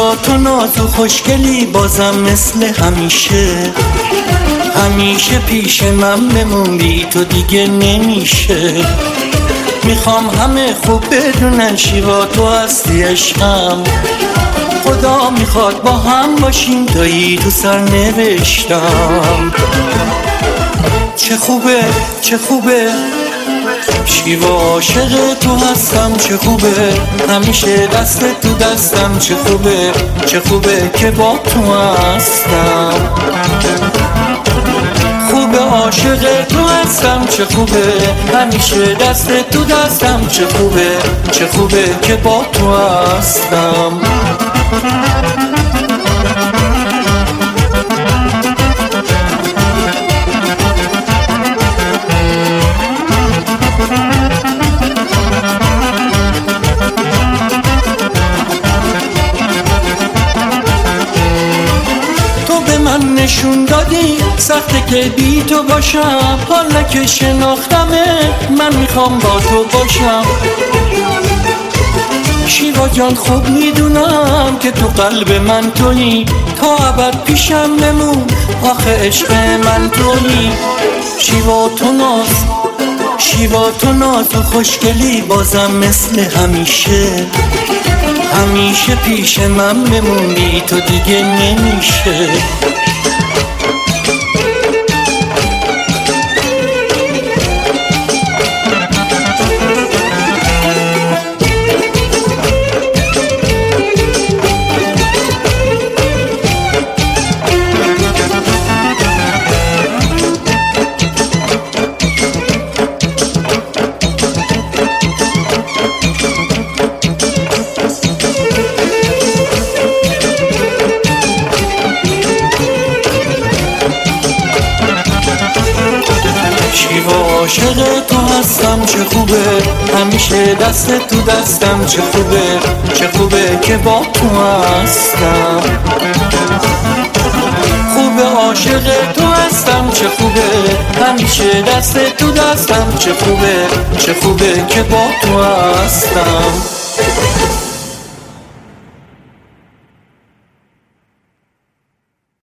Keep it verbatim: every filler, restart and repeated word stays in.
شیوا تو ناز و خوشگلی بازم مثل همیشه، همیشه پیش من بمون، بی تو دیگه نمیشه. میخوام همه خوب بدونن شیوا تو هستی عشقم، خدا میخواد با هم باشیم تایی تو سر نوشتم. چه خوبه چه خوبه شیوا عاشق تو هستم، چه خوبه همیشه دست تو دستم، چه خوبه چه خوبه که با تو هستم. خوبه عاشق تو هستم، چه خوبه همیشه دست تو دستم، چه خوبه چه خوبه که با تو هستم. من نشون دادی سخته که بی تو باشم، حالا که شناختمه من میخوام با تو باشم. شیوا جان خوب میدونم که تو قلب من تویی، تا ابد پیشم بمون آخه عشق من تویی. شیوا تو ناز شیوا تو ناز و خوشگلی بازم مثل همیشه، همیشه پیش من بمونی تو دیگه نمیشه. شیوا عاشق تو هستم، چه خوبه همیشه دست تو دستم، چه خوبه چه خوبه که با تو هستم. خوبه عاشق تو هستم، چه خوبه همیشه دست تو دستم، چه خوبه چه خوبه که با تو هستم.